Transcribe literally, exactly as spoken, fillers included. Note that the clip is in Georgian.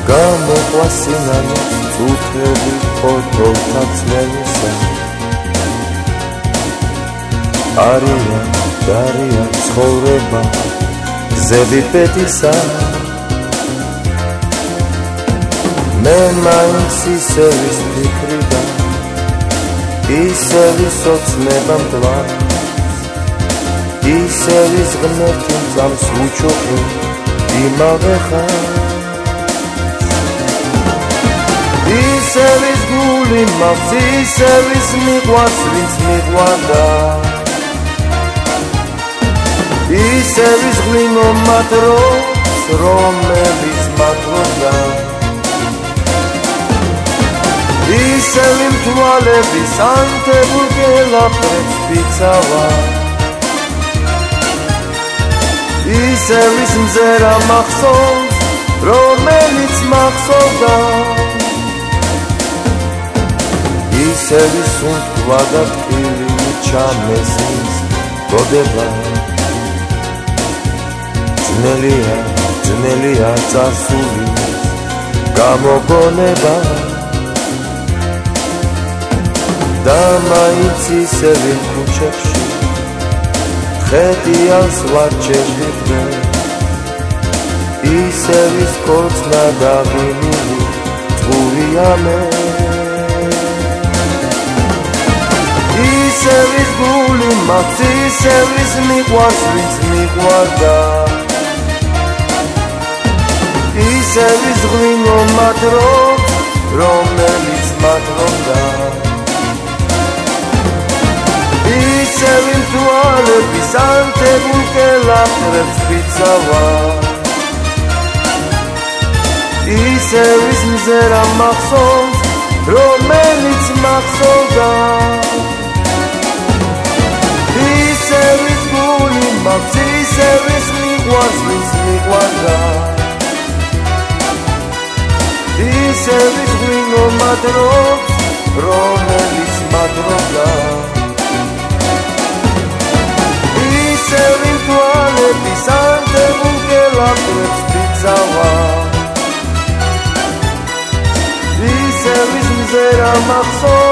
გამოყვა სინანე წუთები ფოთოლთა წნევისა არია დარია ცხოვრება გზები პეტისა მე მაინც ისევის ფიქრიდა ისევის ოცნება მტვარ ისევის ღმერთი მწამს უჩუქი იმავე ხარ ისევის გული მაქვს ისევის მიყვარს ვინც მიყვარდა ისევის ღვინო მატრობს რომელიც მატრობდა ისევი მთვალების ანთებულ გელაფრებს ფიცავა ისევის მზერა მახსოვს რომელიც მახსოვდა ისევის უნთქვა და ტკივილი ჩამესნის გოდება ძნელია ძნელია წარსული გამოგონება და მაინც ისევ ქუჩებში ხედიალს ვარჩევდე ისევის კოცნა და ვინილი ტყურია მე ისევის გული მაქვს ისევის მიყვარს ვინც მიყვარდა ისევის ღვინო მატრობს რომელიც მატრობდა ისევი მთვალების ანთებულ გელაფრებს ფიცავა ისევის მზერა მახსოვს რომელიც მახსოვდა ისევის გული მაქვს ისევის მიყვარს ვინც მიყვარდა ისევის ღვინო მატრობს რომელიც მატრობდა ისევი მთვალების ანთებულ გელაფრებს ფიცავა ისევის მზერა მახსოვს